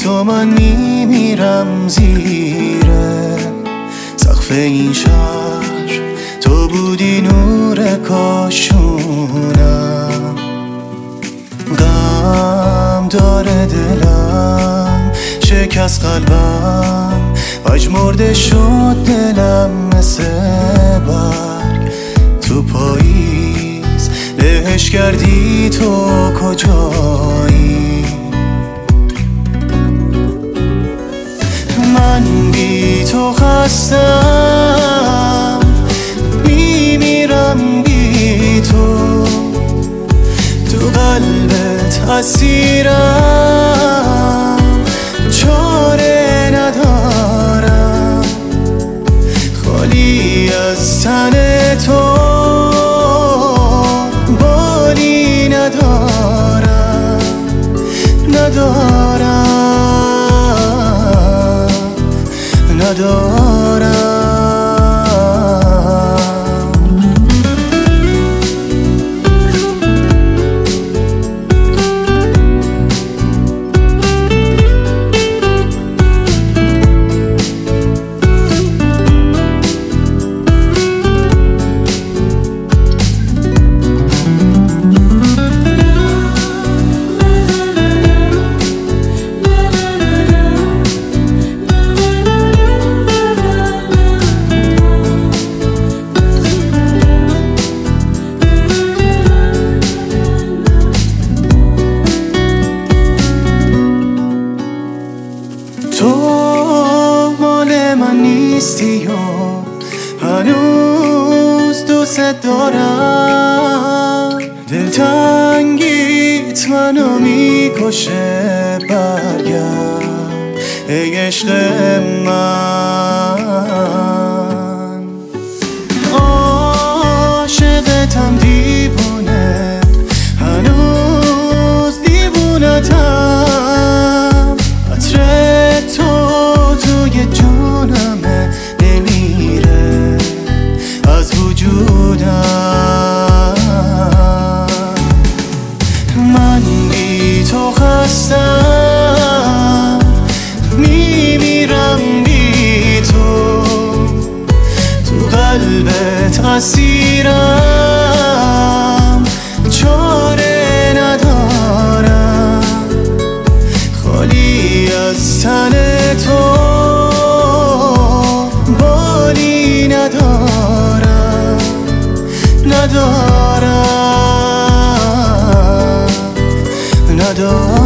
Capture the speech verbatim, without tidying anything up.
تو من میمیرم زیر سقف این شهر، تو بودی نور کاشونم. غم داره دلم، شکست قلبم، پژمرده شد دلم مثل برگ تو پاییز. لهش کردی تو کجایی؟ من بی تو خستم، میمیرم بی تو، تو قلبت اسیرم، چاره ندارم، خالی از تن تو بالی ندارم، ندارم، ندارم. تو مال من نیستی و هنوز دوست دارم، دلتنگیت منو میکشه. برگرد ای عشق من، عاشقتم دیوونه، هنوز دیوونتم. تو توی جونمه، نمیره از وجودم. من بی تو خستم، میمیرم بی تو، تو قلبت اسیرم، چاره ندارم، خالی از تن تو بالی ندارم، ندارم، ندارم.